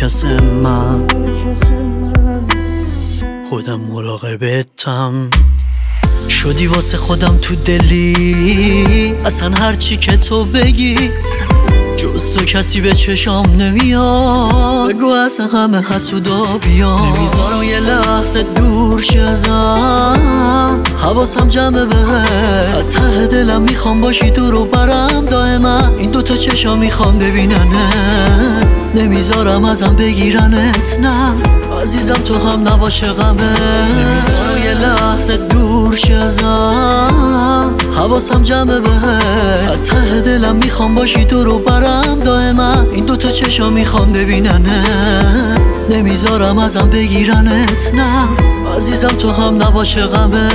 کس من خودم مراقبتم شدی واسه خودم تو دلی اصلا هرچی که تو بگی جز تو کسی به چشام نمیاد بگو اصلا همه حسودا بیان نمیذارم یه لحظه دور شزم حواسم جمعه بهت ته دلم میخوام باشی دور و برم دائما این دوتا چشام میخوام ببیننت نمیذارم ازم بگیرنت نه عزیزم تو هم نباشه غمه نمیذارم یه لحظه دور شزم حواسم جمعه بهت ته دلم میخوام باشی دور و برم دائما این دوتا چشام میخوام ببیننت نمیذارم ازم بگیرنت نه عزیزم تو هم نباشه غمه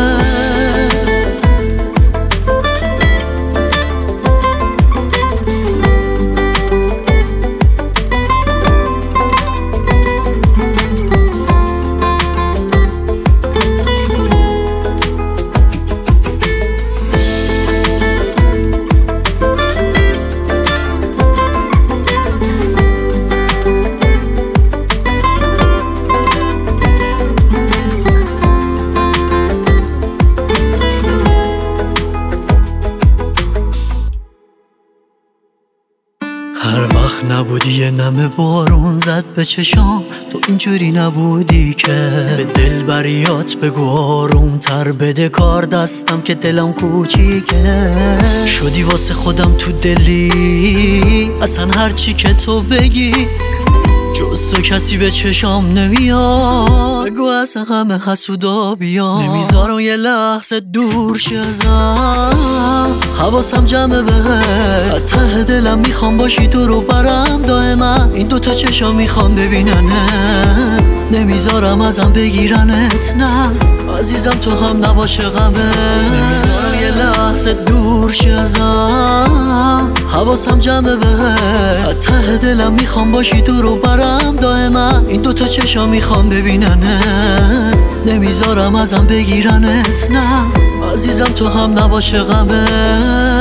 هر وقت نبودی یه نمه بارون زد به چشام تو اینجوری نبودی که به دل بریات بگو آروم تر بده کار دستم که دلم کوچیکه شدی واسه خودم تو دلی اصلا هرچی که تو بگی جز تو کسی به چشام نمیاد بگو اصلا همه حسودا بیان نمیذارم یه لحظه دور شزم حواسم جمعه بهت ته دلم میخوام باشی دور و برم دائما این دوتا چشام میخوام ببیننت نمیذارم ازم بگیرنت نه عزیزم تو هم نباشه غمه نمیذارم یه لحظه دور شزم حواسم جمعه بهت ته دلم میخوام باشی دور و برم دائما این دوتا چشام میخوام ببیننت نمیذارم ازم بگیرنت نه عزیزم تو هم نباشه غمه